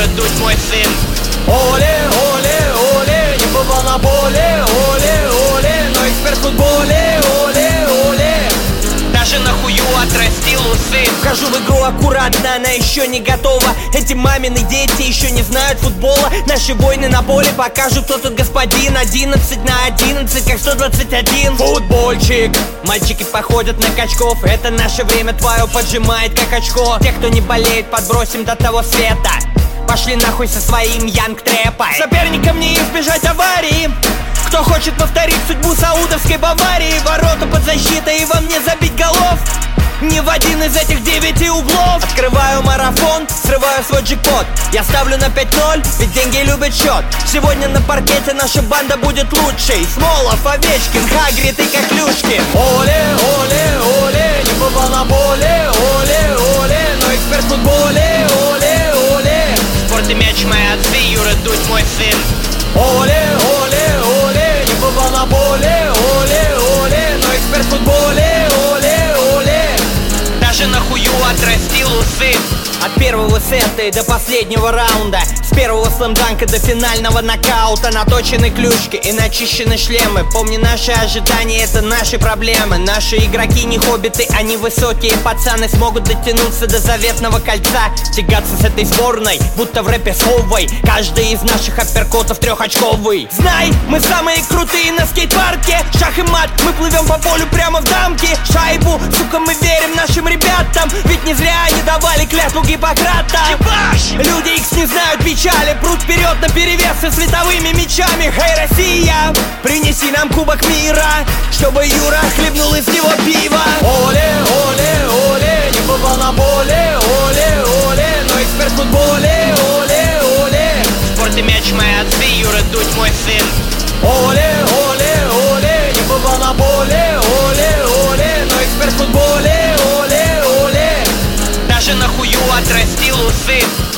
дуть мой сын. Оле, оле, оле, не бывал на поле. Оле, оле, но эксперт в футболе. Оле, оле, даже на хую отрастил усы. вхожу в игру аккуратно, она еще не готова. Эти мамины дети еще не знают футбола. Наши войны на поле покажут, кто тут господин. 11 на 11, как 121. Футбольчик. Мальчики походят на качков. Это наше время, твое поджимает как очко. Те, кто не болеет, подбросим до того света. Пошли нахуй со своим янг-трэпой. Соперникам не избежать аварии. Кто хочет повторить судьбу саудовской Баварии? Ворота под защитой и во мне забить голов. Ни в один из этих 9 углов. Открываю марафон, срываю свой джекпот. Я ставлю на 5-0, ведь деньги любят счет. Сегодня на паркете наша банда будет лучшей. Смолов, Овечкин, Хагрид и Коклюшкин. Оле, оле, оле, не бывал на поле. Оле, оле, но эксперт в футболе. Оле, оле, Спорт и мяч мои отцы, Юра Дудь мой сын. оле, оле, оле, не бывал на поле. Оле, оле, но эксперт в футболе. Оле, оле, даже на хую отрастил усы. от первого сета и до последнего раунда, с первого слэмданка до финального нокаута. Наточены клюшки и начищены шлемы. Помни, наши ожидания — это наши проблемы. Наши игроки не хоббиты, они высокие пацаны. Смогут дотянуться до заветного кольца. Тягаться с этой сборной, будто в рэпе совой. Каждый из наших апперкотов трехочковый. Знай, мы самые крутые на скейт-парке. Шах и мат, мы плывем по полю прямо в дамке. Шайбу, сука, мы верим нашим ребятам. Ведь не зря они давали клятву Гиппократа. Люди X не знают печали, прут вперед на перевес со световыми мечами. Хей, Россия, принеси нам кубок мира, чтобы Юра хлебнул из него пива. Оле, оле, оле, не бывал на поле. Оле, оле, но эксперт в футболе. Оле, оле, Спорт и мяч мои отцы, Юра Дудь мой сын. оле, оле, оле, не бывал на поле. Оле, оле, но эксперт в футболе. Оле, оле, даже на хую отрастил усы.